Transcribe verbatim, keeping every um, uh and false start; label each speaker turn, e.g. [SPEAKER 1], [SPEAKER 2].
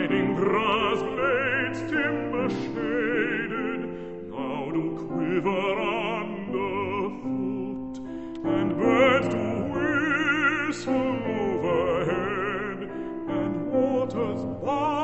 [SPEAKER 1] hiding grass blades timber shaded, now do quiver underfoot, and birds do whistle overhead, and waters bound